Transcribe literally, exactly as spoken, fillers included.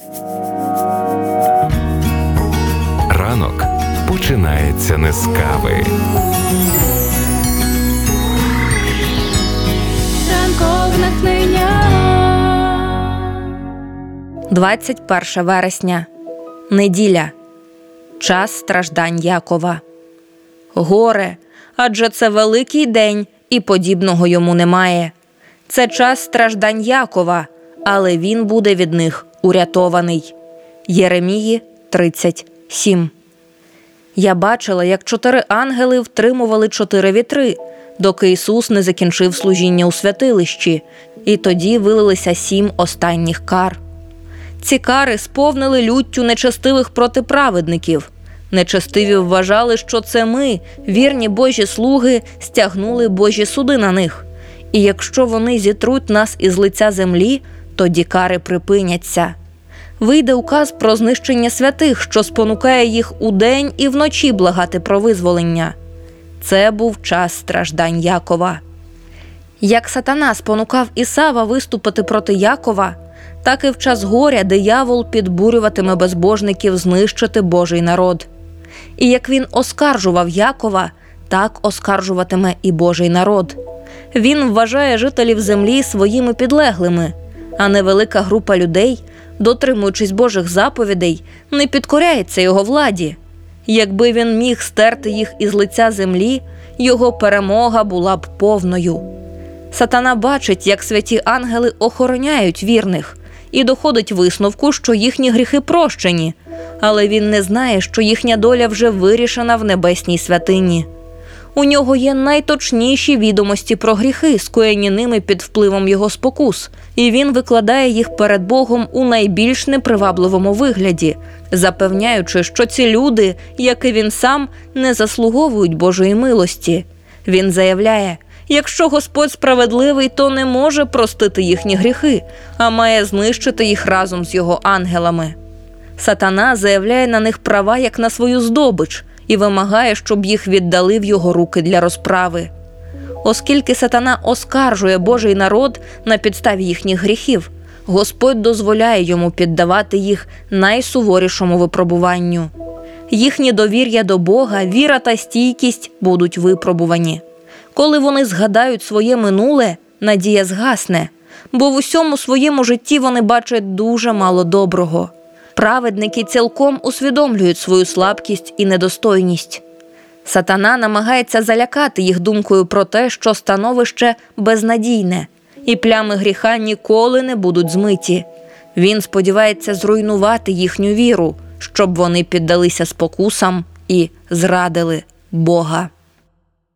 Ранок починається не з кави. Ранкове натхнення. двадцять перше вересня. Неділя. Час страждань Якова. Горе, адже це великий день, і подібного йому немає. Це час страждань Якова, але він буде від них урятований. Єремії тридцять сім. Я бачила, як чотири ангели втримували чотири вітри, доки Ісус не закінчив служіння у святилищі, і тоді вилилися сім останніх кар. Ці кари сповнили люттю нечестивих проти праведників. Нечестиві вважали, що це ми, вірні Божі слуги, стягнули Божі суди на них. І якщо вони зітруть нас із лиця землі, тоді кари припиняться. Вийде указ про знищення святих, що спонукає їх удень і вночі благати про визволення. Це був час страждань Якова. Як сатана спонукав Ісава виступити проти Якова, так і в час горя диявол підбурюватиме безбожників знищити Божий народ. І як він оскаржував Якова, так оскаржуватиме і Божий народ. Він вважає жителів землі своїми підлеглими, а невелика група людей, дотримуючись Божих заповідей, не підкоряється його владі. Якби він міг стерти їх із лиця землі, його перемога була б повною. Сатана бачить, як святі ангели охороняють вірних, і доходить висновку, що їхні гріхи прощені, але він не знає, що їхня доля вже вирішена в небесній святині. У нього є найточніші відомості про гріхи, скоєні ними під впливом його спокус, і він викладає їх перед Богом у найбільш непривабливому вигляді, запевняючи, що ці люди, як і він сам, не заслуговують Божої милості. Він заявляє: якщо Господь справедливий, то не може простити їхні гріхи, а має знищити їх разом з його ангелами. Сатана заявляє на них права як на свою здобич і вимагає, щоб їх віддали в його руки для розправи. Оскільки сатана оскаржує Божий народ на підставі їхніх гріхів, Господь дозволяє йому піддавати їх найсуворішому випробуванню. Їхнє довір'я до Бога, віра та стійкість будуть випробувані. Коли вони згадають своє минуле, надія згасне, бо в усьому своєму житті вони бачать дуже мало доброго. Праведники цілком усвідомлюють свою слабкість і недостойність. Сатана намагається залякати їх думкою про те, що становище безнадійне, і плями гріха ніколи не будуть змиті. Він сподівається зруйнувати їхню віру, щоб вони піддалися спокусам і зрадили Бога.